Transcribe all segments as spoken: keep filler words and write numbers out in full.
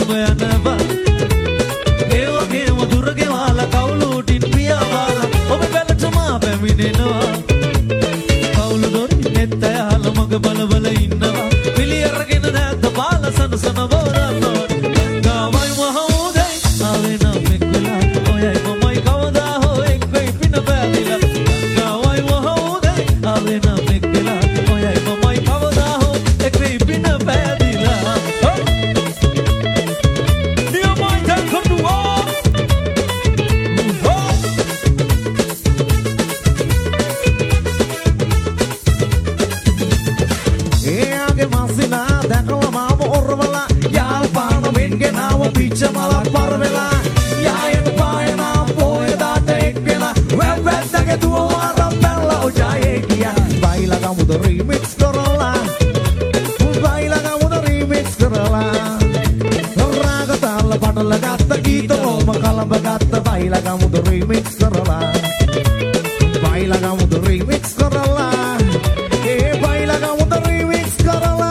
කිසිම යනවා ඒ වගේම දුර ගෙවාලා කවුළු උටින් පියාවාල ඔබ බැලට මා පැමිණෙනවා කවුළු දොරින් නෙත් ඇහල මග බල බල ඉන්නවා පිළි අරගෙන නැද්ද බාල සනසන බෝරනවා ගාවයි මහෝදයි ආවේ නම් එක් වෙලා ඔයයි මමයි කවදා හෝ එක් වෙයි පින පැදිලා ගාවයි මහෝදයි ආවේ නම් එක් වෙලා ඔයයි මමයි කවදා හෝ එක් වෙයි පින පැදිලා Pichamalah parvela yayan paena poedat ekela webetake tuara bella ojaye kia baila kamu the remix karala baila kamu the remix karala raga tal padala gatta geeta oma kalamba gatta baila kamu the remix karala baila kamu the remix karala e baila kamu the remix karala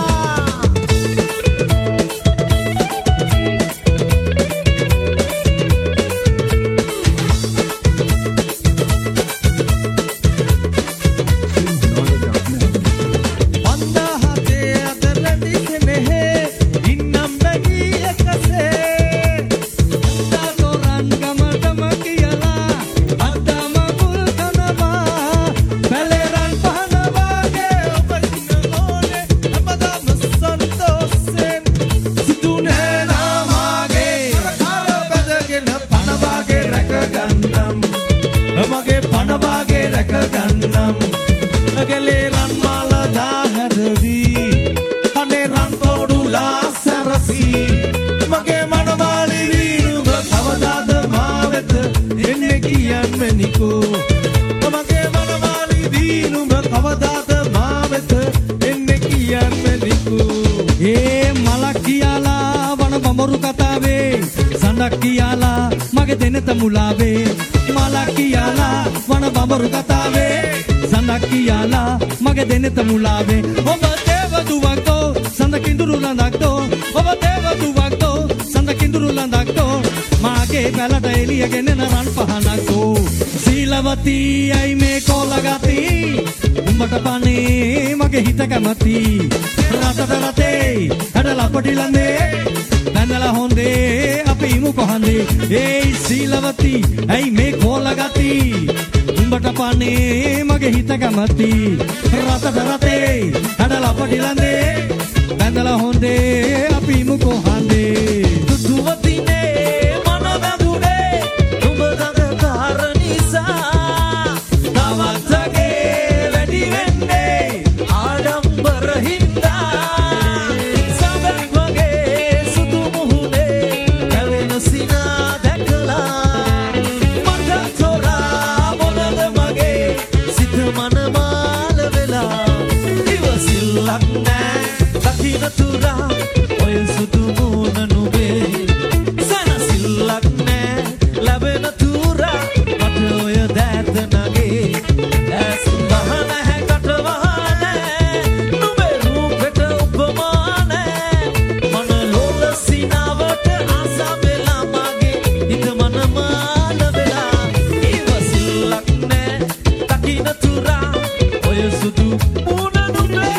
කියාලා මගේ දෙනත මුලාවේ මලා කියාලා වන බඹරු කතාවේ සඳක් කියාලා මගේ දෙනත මුලාවේ ඔබ දේවදුවක්තෝ සඳ කිඳුරු ලඳක්තෝ ඔබ දේවදුවක්තෝ සඳ කිඳුරු ලඳක්තෝ මාගේ පැලට එළියගෙන රන් පහනක්තෝ සීලවතී අයි මේ කොලගති උඹට පනේ මගේ හිත කැමති රටට රටේ හැඩලා පොඩිලන්නේ බැඳලා හොඳේ අපි ඉමු කොහන්දේ ඒයි සීලවති ඇයි මේ කෝලගති උඹට පනේ මගේ හිත කැමති රටට රටේ හැඩලා පොඩිලන්නේ බැඳලා හොඳේ අපි ඉමු කොහන්දේ දුවතිනේ මන බඳුනේ උඹ ගඟ කාර නිසා තවත්තගේ වැඩි වෙන්නේ ආඩම්බර හින්දා සබක් වගේ සුදු මුහුණේ කැවෙන සිනා දැකලා මට තොරා මොනද මගේ සිත මන මාල වෙලා ඉවසිල්ලක් නෑ දකින්න තුරා ඔය සුදු මුණ නුඹේ සනසිල්ලක් නෑ ලැබෙන තුරා මට ඔය දැත නගේ ඇස් බහන හැකට වහනේ නුඹේ රූපෙට උපමා නෑ මන ලෝල සිනාවට ආසා වෙලා මගේ හිත මන මාල වෙලා ඉවසිල්ලක් නෑ දකින්න තුරා ඔය සුදු මුණ නුඹේ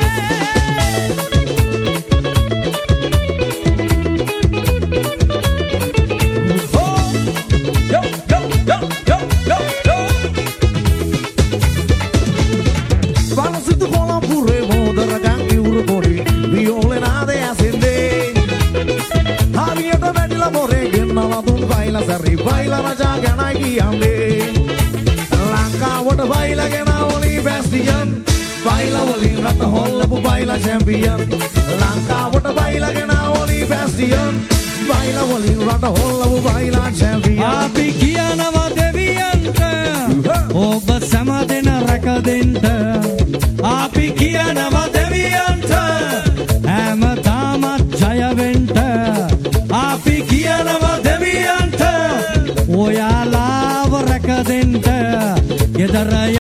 Baila raja ganai giamde Lanka what baila gena oli bastion Baila oli rat hollapu baila champion Lanka what baila gena oli bastion Baila oli rat hollapu baila champion අපි කියනවා දෙවියන්ට ඔබ සමදෙන රැක දෙන්න අපි කියනවා දෙවියන්ට හැමදාමත් ජය වෙන්න අපි කියනවා දෙවියන්ට ඔයාලාව රැක දෙන්න ගෙදර